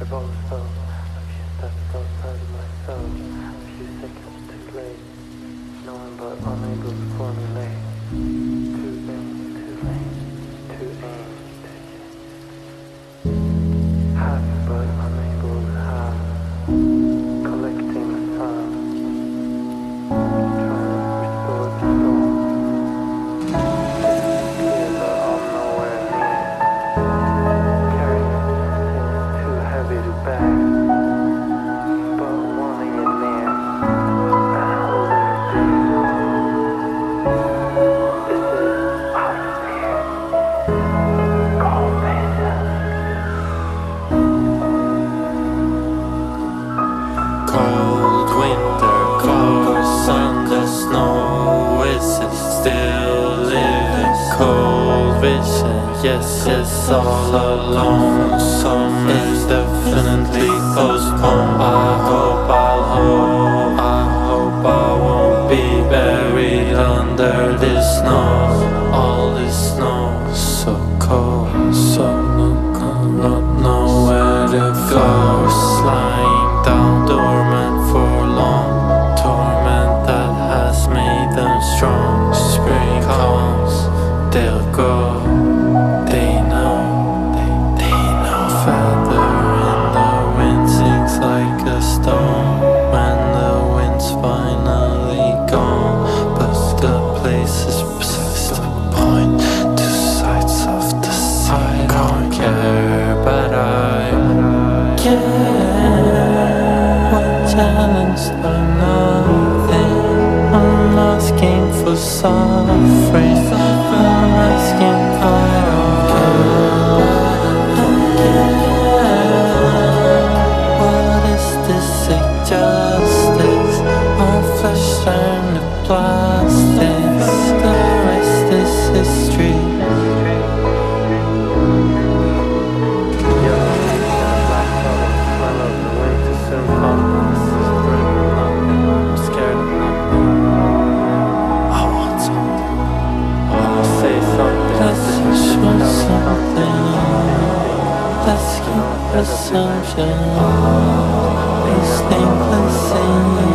of also a few steps outside of myself, a few seconds too late, knowing but unable to formulate. Too vain, too late, too vain, too happy but unable to have, collecting the sun, trying to restore the storm. Clear but I'm nowhere near, carrying things too heavy to bear, but wanting it near, and holding it dear. This is out of fear, called patience. Cold winter, cold sun, the snow is still living. Cold vision, yes, all alone. Summer's definitely postponed. I hope I won't be buried under this snow. All this snow, so cold, so not nowhere to go. Lying down dormant for long, torment that has made them strong. Spring comes, they'll go. They know, they know. Feather in the wind sings like a stone when the wind's finally gone. But the place is beside the point, two sides of the sea. I don't care, but I care. What challenged by nothing? I'm asking for suffering. I'm asking for what is this injustice? Our flesh turned to plastics. The rest is history. Let's keep assumption. These things the same.